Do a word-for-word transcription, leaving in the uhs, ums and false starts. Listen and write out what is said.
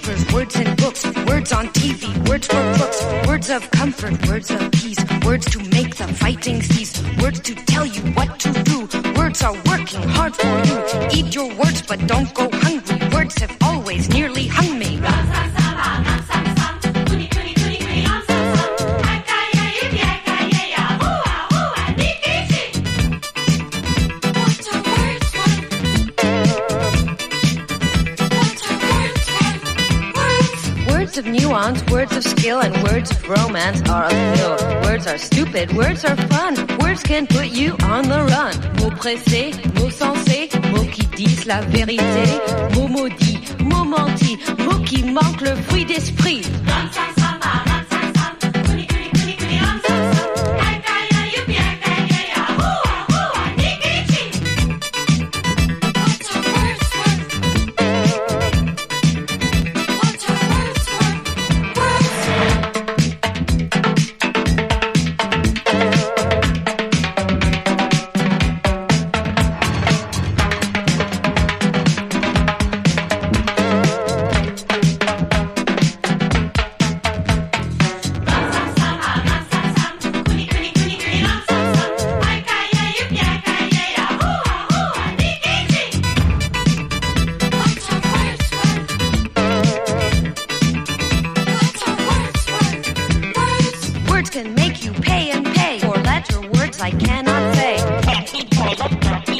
newspapers, words in books, words on T V, words for crooks, words of comfort, words of peace, words to make the fighting cease, words to tell you what to do. Words are working hard for you. Eat your words, but don't go hungry. Words have always nearly hung me. Words of nuance, words of skill, and words of romance are a pill. Words are stupid, words are fun. Words can put you on the run. Mots pressés, mots sensés, mots qui disent la vérité. Mots maudits, mots mentis, mots qui manquent le fruit d'esprit.